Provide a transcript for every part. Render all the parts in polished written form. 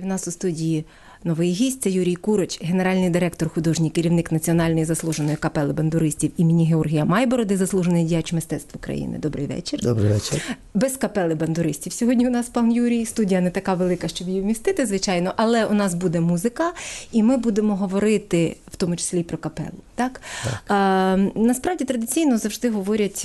В нас у студії новий гість – це Юрій Куроч, генеральний директор, художній керівник Національної заслуженої капели бандуристів імені Георгія Майбороди, заслужений діяч мистецтв України. Добрий вечір. Добрий вечір. Без капели бандуристів. Сьогодні у нас пан Юрій. Студія не така велика, щоб її вмістити, звичайно, але у нас буде музика, і ми будемо говорити в тому числі і про капелу. Так? Насправді традиційно завжди говорять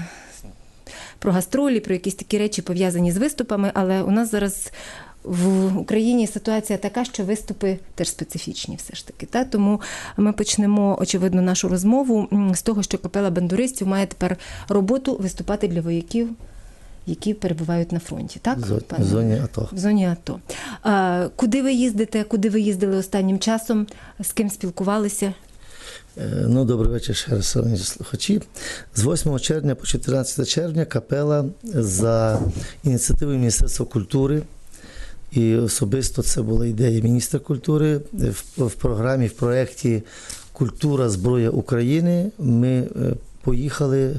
про гастролі, про якісь такі речі, пов'язані з виступами, але у нас зараз в Україні ситуація така, що виступи теж специфічні все ж таки. Та? Тому ми почнемо, очевидно, нашу розмову з того, що капела бандуристів має тепер роботу виступати для вояків, які перебувають на фронті. Так? В зоні АТО. В зоні АТО. Куди ви їздите? Куди ви їздили останнім часом? З ким спілкувалися? Добрий вечір ще раз, шановні слухачі. З 8 червня по 14 червня капела за ініціативою Міністерства культури, і особисто це була ідея міністра культури, в програмі, в проєкті «Культура. Зброя України» ми поїхали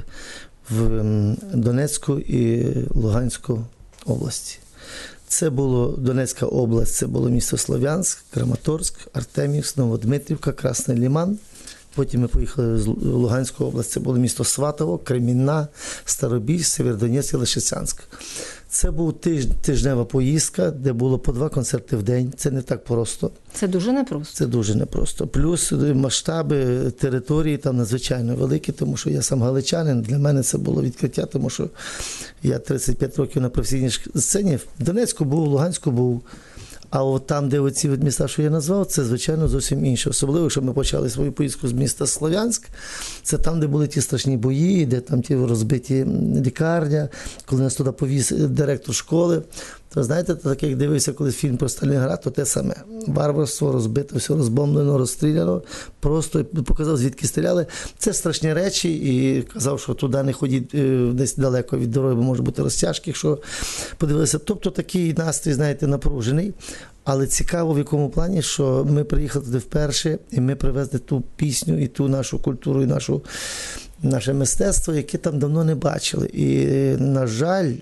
в Донецьку і Луганську області. Це було Донецька область, це було місто Слов'янськ, Краматорськ, Артемівськ, Новодмитрівка, Красний Лиман. Потім ми поїхали в Луганську область, це було місто Сватово, Кремінна, Старобільськ, Сєвєродонецьк і Лисичанськ. Це була тижнева поїздка, де було по 2 концерти в день. Це не так просто. Це дуже непросто. Це дуже непросто. Плюс масштаби території там надзвичайно великі, тому що я сам галичанин. Для мене це було відкриття, тому що я 35 років на професійній сцені. В Донецьку був, в Луганську був. А от там, де оці міста, що я назвав, це, звичайно, зовсім інше. Особливо, якщо ми почали свою поїздку з міста Слов'янськ, це там, де були ті страшні бої, де там ті розбиті лікарня, коли нас туди повіз директор школи. То знаєте, так як дивився колись фільм про Сталінград, то те саме. Варварство, розбито, все розбомблено, розстріляно. Просто показав, звідки стріляли. Це страшні речі, і казав, що туди не ходіть десь далеко від дороги, бо може бути розтяжки, якщо подивилися. Тобто такий настрій, знаєте, напружений. Але цікаво в якому плані, що ми приїхали туди вперше, і ми привезли ту пісню, і ту нашу культуру, і наше мистецтво, яке там давно не бачили. І, на жаль,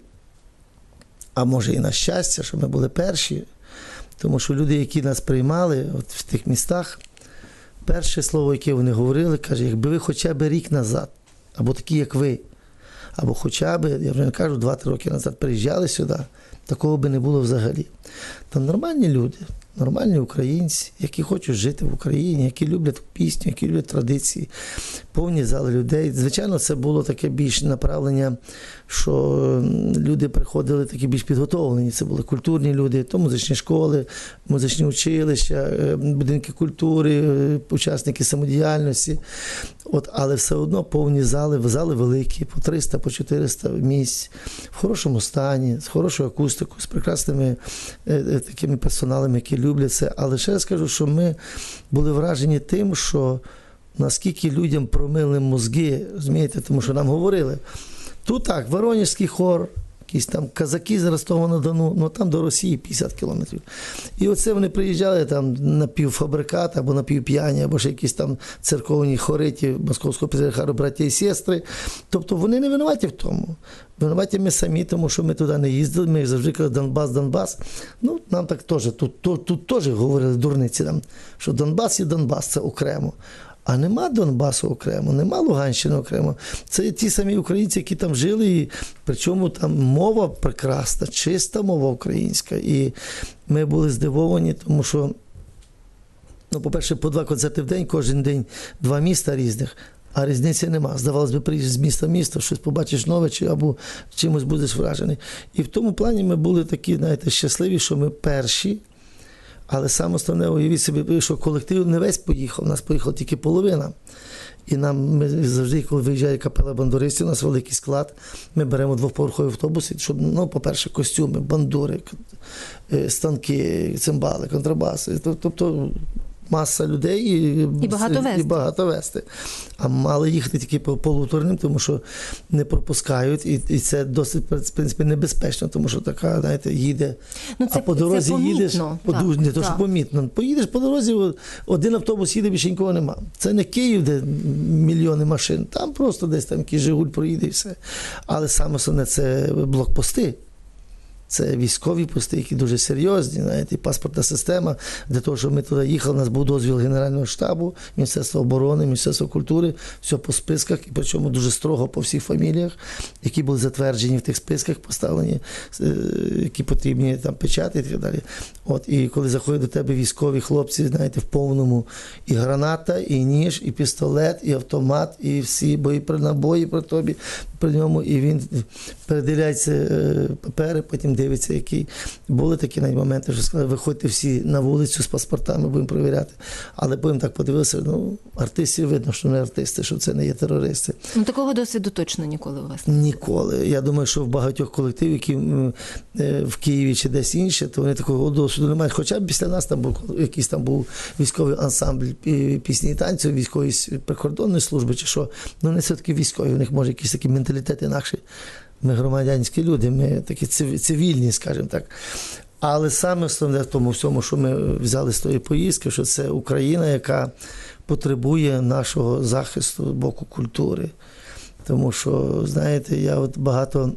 а може і на щастя, що ми були перші, тому що люди, які нас приймали от в тих містах, перше слово, яке вони говорили, каже, якби ви хоча б рік назад, або такі, як ви, або хоча б, я вже не кажу, 2-3 роки назад приїжджали сюди, такого би не було взагалі. Там нормальні люди, нормальні українці, які хочуть жити в Україні, які люблять пісню, які люблять традиції, повні зали людей. Звичайно, це було таке більш направлення, що люди приходили такі більш підготовлені. Це були культурні люди, то музичні школи, музичні училища, будинки культури, учасники самодіяльності. Але все одно повні зали великі, по 300, по 400 місць, в хорошому стані, з хорошою акустикою, з прекрасними такими персоналами, які люблять це. Але ще раз кажу, що ми були вражені тим, що наскільки людям промили мозги, розумієте, тому що нам говорили, тут так, Воронежський хор, якісь там казаки з Ростова-на-Дону, там до Росії 50 кілометрів. І оце вони приїжджали там напівфабрикат, або напівп'яні, або ще якісь там церковні хори, Московського патріархату, браття і сестри. Тобто вони не винуваті в тому. Винуваті ми самі, тому що ми туди не їздили, ми завжди казали Донбас, Донбас. Нам так теж, тут теж говорили дурниці, що Донбас і Донбас, це окремо. А нема Донбасу окремо, нема Луганщини окремо. Це ті самі українці, які там жили, і причому там мова прекрасна, чиста мова українська. І ми були здивовані, тому що, по-перше, по 2 концерти в день, кожен день 2 міста різних, а різниці нема. Здавалось би, приїжджаєш з міста в місто, щось побачиш нове, або чимось будеш вражений. І в тому плані ми були такі, знаєте, щасливі, що ми перші. Але саме основне, уявіть собі, що колектив не весь поїхав, у нас поїхала тільки половина. І ми завжди, коли виїжджає капела бандуристів, у нас великий склад, ми беремо 2-поверховий автобус, щоб, по-перше, костюми, бандури, станки, цимбали, контрабаси. Тобто маса людей і багато вести. А мали їхати тільки по полуторним, тому що не пропускають, і це досить, в принципі, небезпечно, тому що така, знаєте, їде, а по дорозі їдеш, не то, що помітно, поїдеш по дорозі, один автобус їде, більше нікого нема. Це не Київ, де мільйони машин, там просто десь там якийсь Жигуль проїде і все. Але саме основне, це блокпости. Це військові пости, які дуже серйозні, знаєте, і паспортна система. Для того, щоб ми туди їхали, у нас був дозвіл Генерального штабу, Міністерства оборони, Міністерства культури, все по списках, і причому дуже строго по всіх фаміліях, які були затверджені в тих списках, поставлені, які потрібні там печати і так далі. І коли заходять до тебе військові хлопці, знаєте, в повному і граната, і ніж, і пістолет, і автомат, і всі набої при ньому, і він передивляється папери, потім дивиться, які були такі навіть моменти, що сказали, виходьте всі на вулицю з паспортами, будемо перевіряти. Але потім так подивилися, артистів видно, що не артисти, що це не є терористи. Такого досвіду точно ніколи у вас не було? Ніколи. Я думаю, що в багатьох колективів, які в Києві чи десь інше, то вони такого досвіду не мають. Хоча б після нас там був якийсь там був військовий ансамбль пісні і танців, військової прикордонної служби чи що. Не все-таки військові, у них може якийсь такий менталітет інакший. Ми громадянські люди, ми такі цивільні, скажімо так. Але саме основне в тому всьому, що ми взяли з тої поїздки, що це Україна, яка потребує нашого захисту з боку культури. Тому що, знаєте, я багато,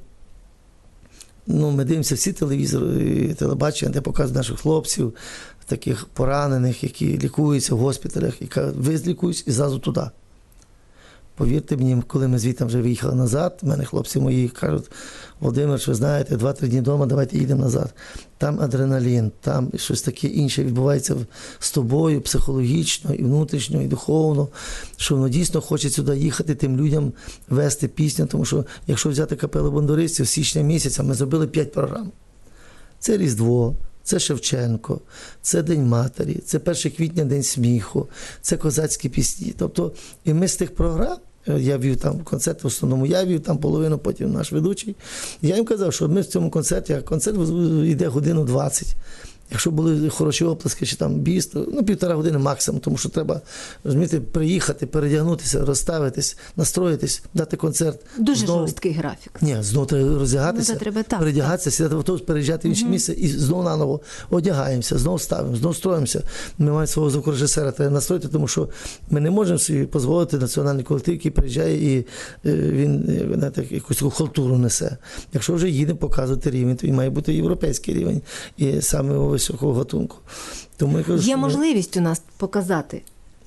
ми дивимося всі телевізори, телебачення, де показують наших хлопців, таких поранених, які лікуються в госпіталях, які вилікуються і зразу туди. Повірте мені, коли ми звідти вже виїхали назад, в мене хлопці мої кажуть, Володимир, ви знаєте, 2-3 дні вдома, давайте їдемо назад. Там адреналін, там щось таке інше відбувається з тобою, психологічно, і внутрішньо, і духовно, що воно дійсно хоче сюди їхати, тим людям вести пісню, тому що якщо взяти капелу бандуристів, з січня місяця ми зробили 5 програм. Це Різдво, це Шевченко, це День Матері, це 1 квітня, День сміху, це козацькі пісні. Тобто, і ми з тих програм, я вів там концерт, в основному я вів там половину, потім наш ведучий. Я їм казав, що ми в цьому концерті, а концерт йде годину 20. Якщо були хороші оплески, чи там біс, то 1,5 години максимум, тому що треба, розумієте, приїхати, передягнутися, розставитись, настроїтись, дати концерт. Дуже жорсткий графік. Ні, знову треба роздягатися, передягатися, сідати в автобус, переїжджати в інше місце і знову наново одягаємося, знову ставимо, знову строїмося. Ми маємо свого звукорежисера треба настроїти, тому що ми не можемо собі дозволити національний колектив, який приїжджає і він, знаєте, якусь таку халтуру несе. Якщо вже їдемо показувати рівень, то і має бути європейський рівень. І саме високого гатунку. Тому я кажу, є можливість у нас показати.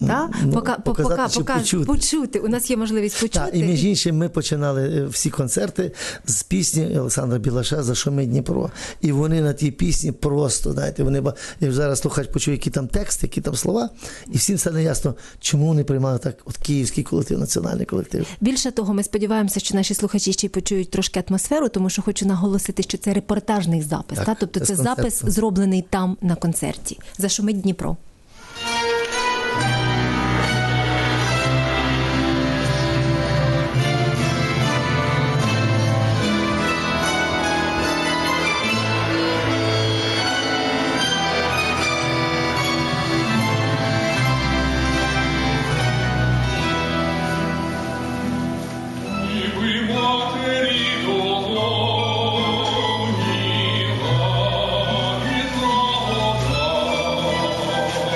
Почути. У нас є можливість почути. Так, і між іншим ми починали всі концерти з пісні Олександра Білаша «Зашумить Дніпро». І вони на тій пісні просто, знаєте, як зараз слухач почує, які там тексти, які там слова, і всім стане ясно, чому вони приймали так київський колектив, національний колектив. Більше того, ми сподіваємося, що наші слухачі ще й почують трошки атмосферу, тому що хочу наголосити, що це репортажний запис. Так, тобто це запис, зроблений там на концерті. «Зашумить Дніпро». Ніби матері долоні,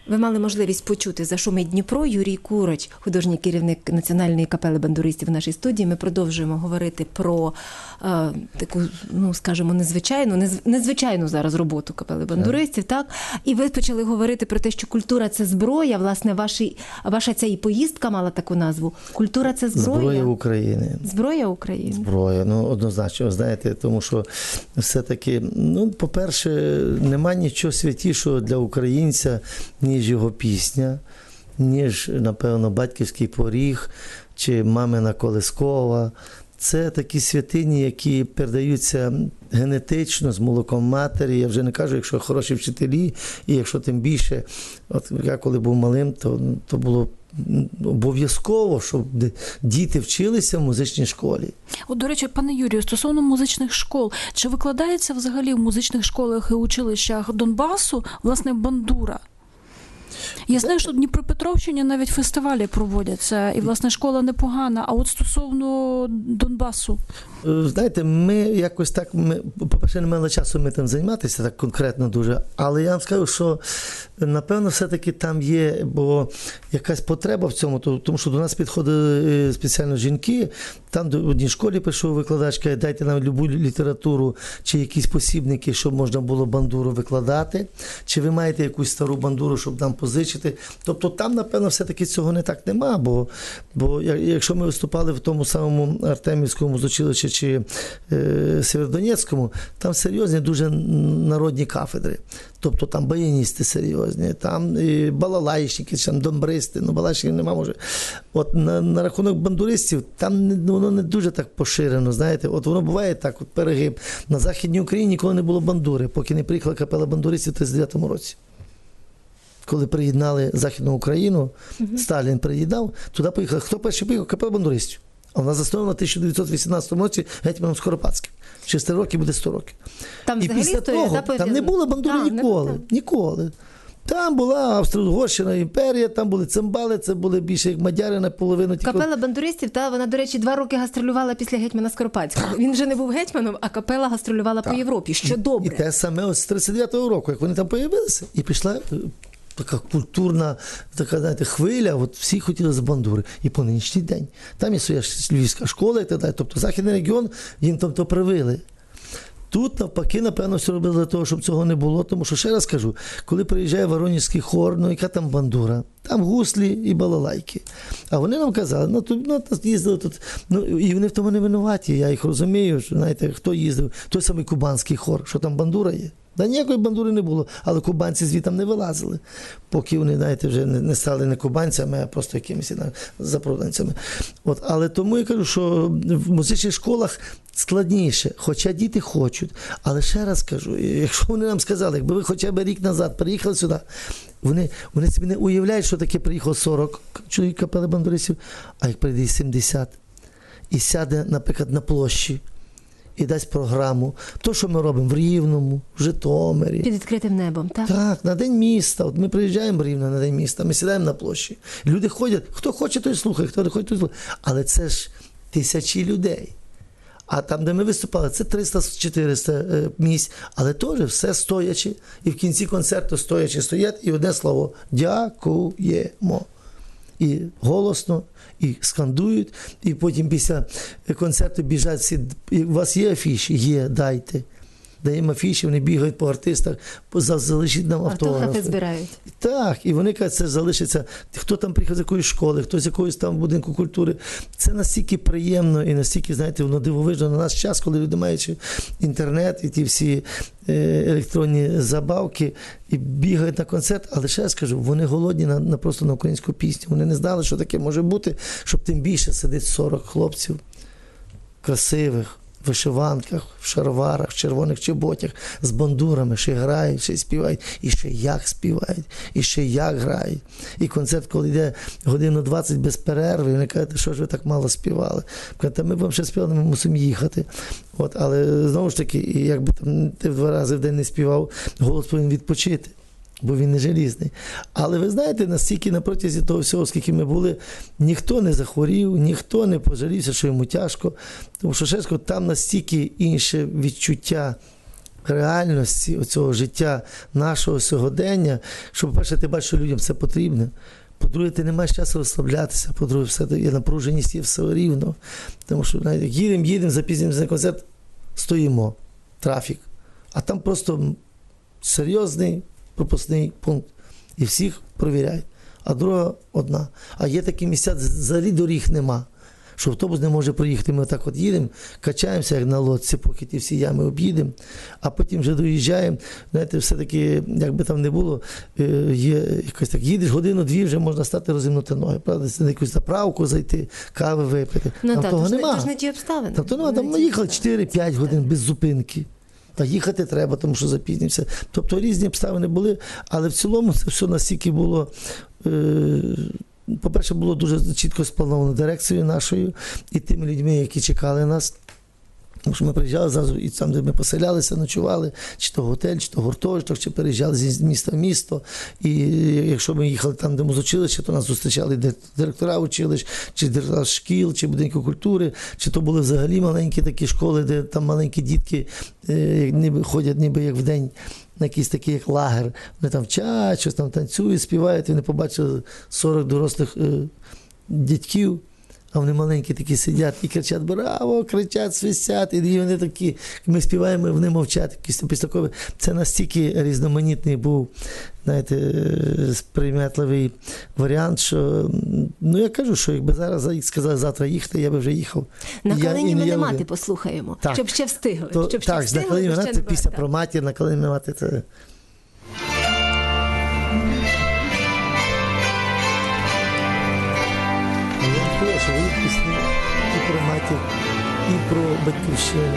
Ви мали можливість почути «За шумить Дніпро». Юрій Куроч, художній керівник Національної капели бандуристів в нашій студії. Ми продовжуємо говорити про таку, ну, скажімо, незвичайну зараз роботу капели бандуристів, так? І ви почали говорити про те, що культура – це зброя. Власне, ваша ця і поїздка мала таку назву. Культура – це зброя? Зброя України. Зброя України. Зброя, ну, однозначно, знаєте, тому що все-таки, ну, по-перше, нема нічого святішого для українця, ніж його пісня, ніж, напевно, батьківський поріг, чи мамина колискова. Це такі святині, які передаються генетично, з молоком матері. Я вже не кажу, якщо хороші вчителі, і якщо тим більше, от я коли був малим, то було обов'язково, щоб діти вчилися в музичній школі. От, до речі, пане Юрію, стосовно музичних школ, чи викладається взагалі в музичних школах і училищах Донбасу, власне, бандура? Я знаю, що в Дніпропетровщині навіть фестивалі проводяться, і, власне, школа непогана. А от стосовно Донбасу? Знаєте, ми якось так, по-перше, не мали часу ми там займатися так конкретно дуже, але я вам скажу, що, напевно, все-таки там є, бо якась потреба в цьому, тому що до нас підходили спеціально жінки, там в одній школі прийшов викладач, каже, дайте нам любу літературу чи якісь посібники, щоб можна було бандуру викладати, чи ви маєте якусь стару бандуру, щоб нам позичити. Тобто там, напевно, все-таки цього не так нема, бо якщо ми виступали в тому самому Артемівському музичилищі чи Сєвєродонецькому, там серйозні дуже народні кафедри. Тобто там баяністи серйозні, там балалайщики, там домбристи, ну балалайщиків нема, може. От на рахунок бандуристів, там воно не дуже так поширено, знаєте. От воно буває так, от перегиб. На Західній Україні ніколи не було бандури, поки не приїхала капела бандуристів в 1939 році. Коли приєднали Західну Україну, Сталін приєднав, туди поїхали. Хто перший поїхав? Капела бандуристів. А вона заснована в 1918 році гетьманом Скоропадським. Через 3 роки буде 100 років. Там і після того, там не було бандури ніколи. Там була Австро-Угорщина імперія, там були цимбали, це були більше як мадяри наполовину. Капела бандуристів, вона, до речі, 2 роки гастролювала після гетьмана Скоропадського. Він вже не був гетьманом, а капела гастролювала по Європі, що добре. І те саме ось з 39-го року, як вони там появилися, і пішла така культурна, така, знаєте, хвиля, от всі хотіли з бандури. І по нинішній день. Там є своя львівська школа і так далі. Тобто Західний регіон їм там то привили. Тут, навпаки, напевно, все робили для того, щоб цього не було. Тому що, ще раз кажу, коли приїжджає Воронізький хор, ну яка там бандура? Там гуслі і балалайки. А вони нам казали, їздили тут, і вони в тому не винуваті. Я їх розумію, що, знаєте, хто їздив, той самий кубанський хор, що там бандура є. Да ніякої бандури не було, але кубанці звідти не вилазили, поки вони, знаєте, вже не стали не кубанцями, а просто якимись запроданцями. От, але тому я кажу, що в музичних школах складніше, хоча діти хочуть. Але ще раз кажу, якщо вони нам сказали, якби ви хоча б рік назад приїхали сюди, вони собі не уявляють, що таке приїхало 40 чоловік капели бандуристів, а як прийде 70 і сяде, наприклад, на площі, і дасть програму. То, що ми робимо в Рівному, в Житомирі. Під відкритим небом, так? Так, на День міста. От ми приїжджаємо в Рівне на День міста, ми сідаємо на площі. Люди ходять, хто хоче, той слухає, хто не хоче, той слухає. Але це ж тисячі людей. А там, де ми виступали, це 300-400 місць, але теж все стоячи. І в кінці концерту стоячи стоять, і одне слово – дякуємо. І голосно, і скандують, і потім після концерту біжать всі. У вас є афіші? Є, дайте. Даємо афіші, вони бігають по артистах, залишіть нам автографи. Автографи збирають. Так, і вони кажуть, це залишиться. Хто там приїхав з якоїсь школи, хто з якоїсь там будинку культури. Це настільки приємно і настільки, знаєте, воно дивовижно на наш час, коли люди мають інтернет і ті всі електронні забавки і бігають на концерт. Але ще я скажу, вони голодні просто на українську пісню. Вони не знали, що таке може бути, щоб тим більше сидить 40 хлопців красивих, в вишиванках, в шароварах, в червоних чоботях, з бандурами, ще грають, ще співають, і ще як співають, і ще як грають. І концерт, коли йде годину 20 без перерви, вони кажуть, що ж ви так мало співали? Кажуть, ми вам ще співали, ми мусимо їхати. От, але знову ж таки, якби там ти 2 рази в день не співав, голос повинен відпочити, бо він не желізний. Але ви знаєте, настільки на протязі того всього, скільки ми були, ніхто не захворів, ніхто не пожалівся, що йому тяжко. Тому що, ще скажу, там настільки інше відчуття реальності оцього життя нашого сьогодення, що, по-перше, ти бачиш, що людям це потрібно. По-друге, ти не маєш часу розслаблятися. По-друге, все є напруженість, є все рівно. Тому що навіть їдемо, запізнюємося на концерт, стоїмо, трафік. А там просто серйозний пропускний пункт. І всіх провіряють. А дорога одна. А є такі місця, взагалі доріг нема. Що автобус не може проїхати. Ми так от їдемо, качаємося, як на лодці, поки ті всі ями об'їдемо, а потім вже доїжджаємо. Знаєте, все-таки, як би там не було, є якось так, їдеш годину-дві, вже можна стати розімнути ноги. Правда, це на якусь заправку зайти, кави випити. Ну там того нема. Це ж не ті обставини. Там ми їхали 4-5 годин без зупинки. Та їхати треба, тому що запізнився. Тобто різні обставини були, але в цілому це все настільки було... По-перше, було дуже чітко сплановано дирекцією нашою і тими людьми, які чекали нас. Тому що ми приїжджали зразу, і там, де ми поселялися, ночували, чи то готель, чи то гуртожиток, чи переїжджали з міста в місто. І якщо ми їхали там, де музучилище, то нас зустрічали директора училищ, чи директора шкіл, чи будинку культури, чи то були взагалі маленькі такі школи, де там маленькі дітки ніби ходять ніби як вдень на якийсь такий як лагер. Вони там вчать, щось там танцюють, співають, і вони побачили 40 дорослих дядьків, а вони маленькі такі сидять і кричать «Браво!», кричать, свистять, і вони такі, ми співаємо, вони мовчать. Це настільки різноманітний був, знаєте, сприйметливий варіант, що, я кажу, що якби зараз сказали завтра їхати, я би вже їхав. На калині мене мати послухаємо, так. Щоб ще встигли. Так, на калині мене це пісня про матір, на калині мене мати це... Що ви пісні і про матір, і про батьківщину.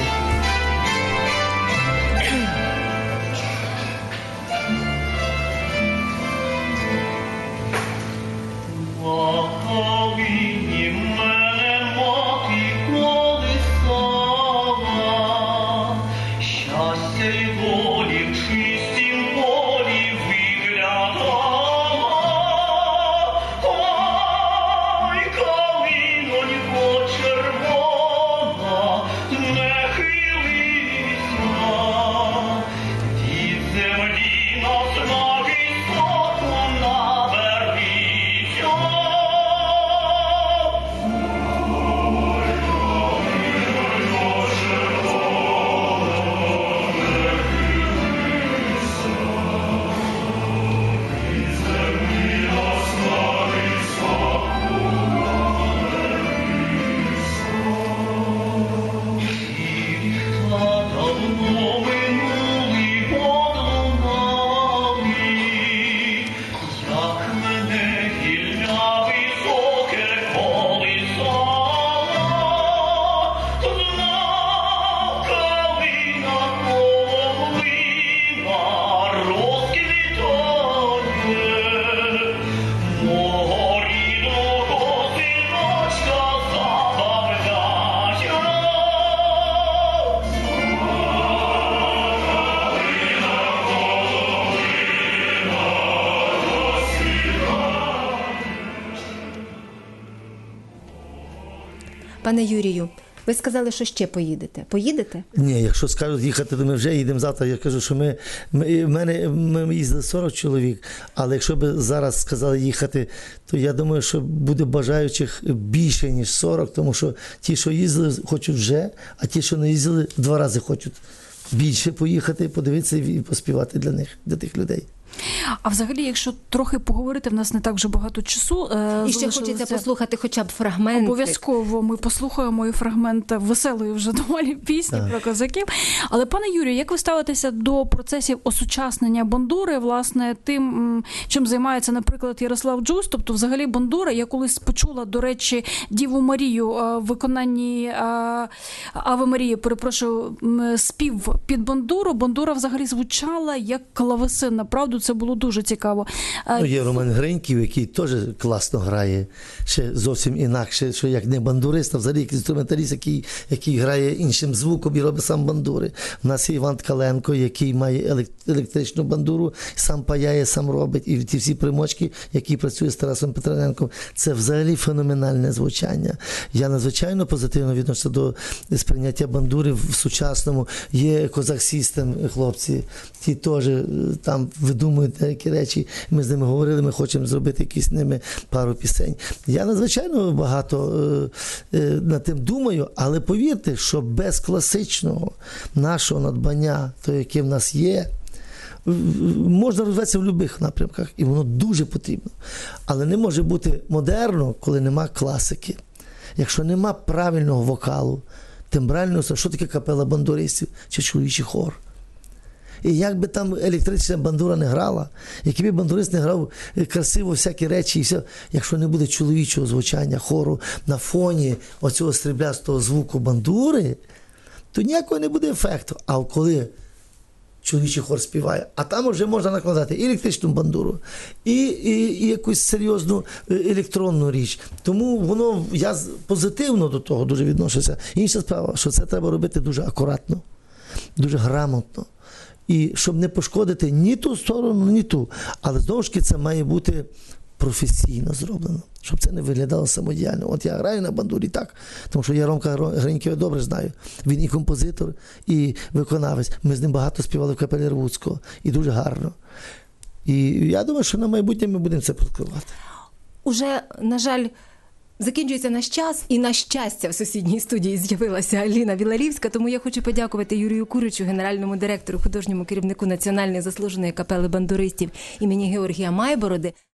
Пане Юрію, ви сказали, що ще поїдете. Поїдете? Ні, якщо скажуть їхати, то ми вже їдемо завтра. Я кажу, що ми їздили 40 чоловік, але якщо б зараз сказали їхати, то я думаю, що буде бажаючих більше, ніж 40, тому що ті, що їздили, хочуть вже, а ті, що не їздили, в 2 рази хочуть більше поїхати, подивитися і поспівати для них, для тих людей. А взагалі, якщо трохи поговорити, в нас не так вже багато часу. І ще хочеться послухати хоча б фрагменти. Обов'язково ми послухаємо і фрагмент веселої вже доволі пісні про козаків. Але, пане Юрію, як ви ставитеся до процесів осучаснення бандури, власне, тим, чим займається, наприклад, Ярослав Джус? Тобто, взагалі, бандура, я колись почула, до речі, Діву Марію в виконанні Ави Марії, перепрошую, спів під бандуру. Бандура взагалі звучала як клавесин. Направду, це було дуже цікаво. Ну, є Роман Гриньків, який теж класно грає, ще зовсім інакше, що як не бандурист, а взагалі як інструменталіст, який грає іншим звуком і робить сам бандури. У нас є Іван Ткаленко, який має електричну бандуру, сам паяє, сам робить. І ті всі примочки, які працює з Тарасом Петрененком, це взагалі феноменальне звучання. Я надзвичайно позитивно відношуся до сприйняття бандури в сучасному. Є Козак System, хлопці, ті теж там видумують деякі речі. Ми з ними говорили, ми хочемо зробити якісь з ними пару пісень. Я надзвичайно багато над тим думаю, але повірте, що без класичного нашого надбання, то, яке в нас є, можна розвиватися в будь-яких напрямках, і воно дуже потрібно. Але не може бути модерно, коли нема класики. Якщо нема правильного вокалу, тембрального, що таке капела бандуристів чи чоловічий хор? І як би там електрична бандура не грала, який би бандурист не грав красиво всякі речі, і все, якщо не буде чоловічого звучання хору на фоні оцього сріблястого звуку бандури, то ніякого не буде ефекту. А коли чоловічий хор співає, а там вже можна накладати і електричну бандуру, і якусь серйозну електронну річ. Тому воно, я позитивно до того дуже відношуся. Інша справа, що це треба робити дуже акуратно, дуже грамотно. І щоб не пошкодити ні ту сторону, ні ту. Але знову ж таки це має бути професійно зроблено, щоб це не виглядало самодіяльно. От я граю на бандурі так, тому що я Ромка Гринькова добре знаю. Він і композитор, і виконавець. Ми з ним багато співали в капелі Ревуцького. І дуже гарно. І я думаю, що на майбутнє ми будемо це практикувати. Уже, на жаль, закінчується наш час, і на щастя в сусідній студії з'явилася Аліна Віларівська, тому я хочу подякувати Юрію Куричу, генеральному директору, художньому керівнику Національної заслуженої капели бандуристів імені Георгія Майбороди.